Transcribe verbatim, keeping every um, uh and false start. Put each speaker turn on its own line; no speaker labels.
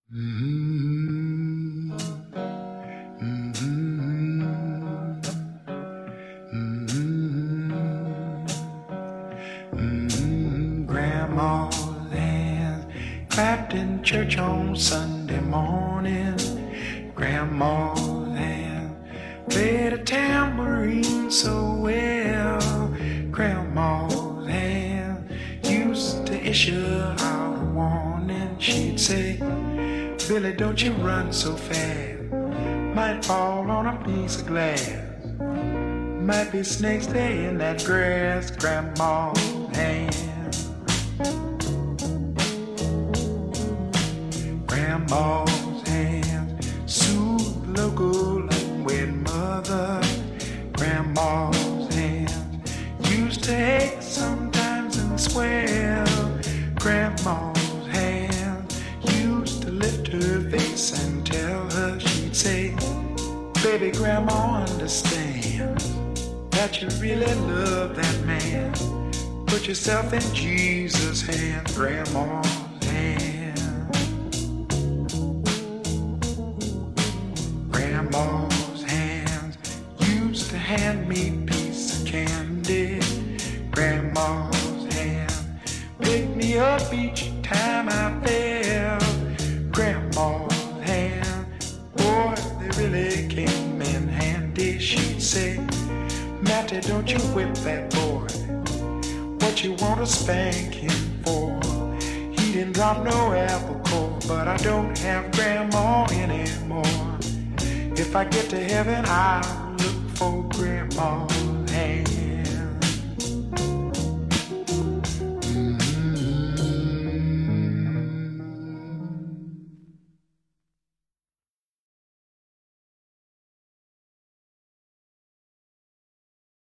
Mm-hmm. Mm-hmm. Mm-hmm. Mm-hmm. Grandma's hands clapped in church on Sunday morning. Grandma's hands played a tambourine so well. Grandma's hands used to issue out a warning. She'd say, Billy, don't you run so fast. Might fall on a piece of glass. Might be snakes there in that grass. Grandma's hands. Grandma's hands soothe the local unwed mother. Grandma's hands used to ache sometimes and swell. Grandma's hands used to lift her face and tell her, she'd say, baby, Grandma understands that you really love that man. Put yourself in Jesus' hands. Grandma's hands. Grandma's hands used to hand me a piece of candy. Grandma's hands picked me up each time I fell. Grandma's hands, boy, they really came in handy. She'd say, Matty, don't you whip that boy. What you want to spank him for? He didn't drop no apple core, but I don't have Grandma anymore. If I get to heaven, I'll look for Grandma.